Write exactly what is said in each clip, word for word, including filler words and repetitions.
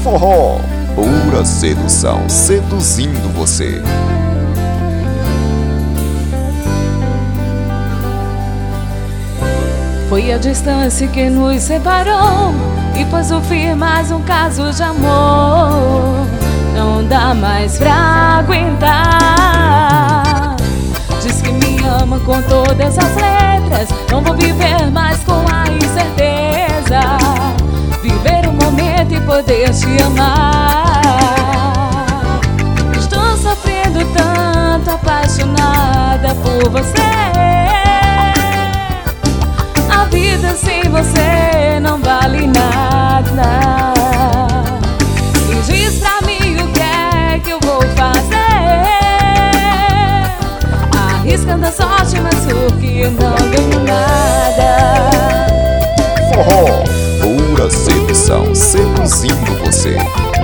Forró, pura sedução, seduzindo você. Foi a distância que nos separou e pôs o fim mais um caso de amor. Não dá mais pra aguentar. Diz que me ama com todas as letras. Não vou viver mais com a incerteza. Viver o momento e poder te amar. Estou sofrendo tanto, apaixonada por você. A vida sem você não vale nada. E diz pra mim o que é que eu vou fazer. Arriscando a sorte, mas porque eu não ganho nada. Forró, pura sedução, seduzindo você.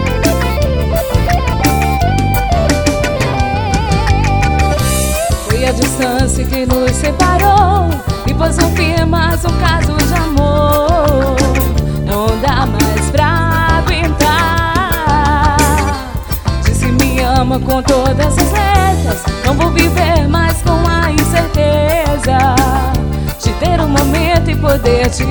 Foi a distância que nos separou e pôs um fim a mais um caso de amor. Não dá mais pra aguentar. Diz que me ama com todas as letras. Não vou viver mais com a incerteza de ter um momento e poder te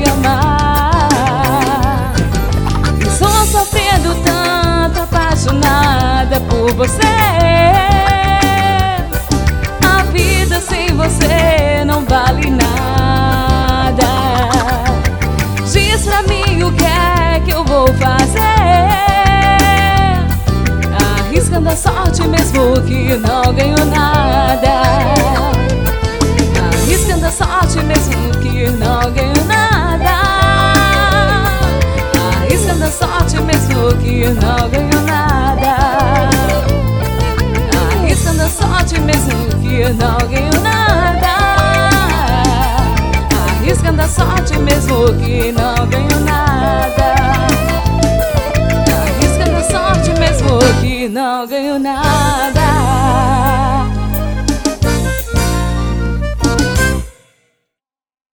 amar. Estou sofrendo tanto, apaixonada por você. A vida sem você não vale nada. Diz pra mim o que é que eu vou fazer. Arriscando a sorte mesmo que não ganho nada. Arriscando a sorte mesmo que não ganho nada. Arriscando a sorte mesmo que não ganho nada. Arriscando a sorte mesmo que não ganho nada. Arriscando a sorte mesmo que não ganho nada. Arriscando a sorte mesmo que não ganho nada.